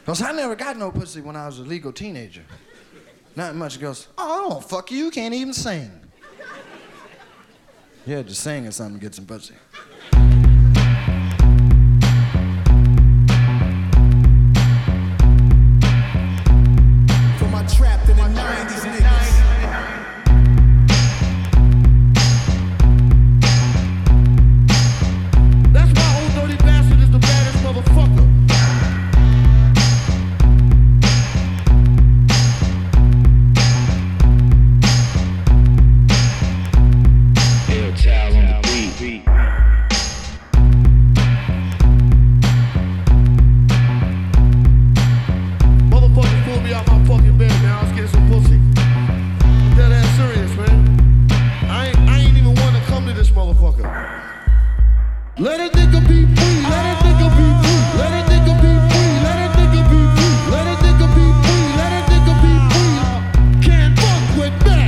Because I never got no pussy when I was a legal teenager. Not much girls, oh, I don't fuck you can't even sing. Yeah, just sing or something to get some pussy. For my trapped in the 90s niggas. That's why Old Dirty Bastard is the baddest motherfucker. Child on the beat. Motherfucker pulled me out my fucking bed, man. I was getting some pussy. Dead ass serious, man. I ain't even want to come to this motherfucker. Let a nigga be free. Let a nigga be free. Let a nigga be free. Let a nigga be free. Let a nigga be free. Let a nigga be free. Can't fuck with me.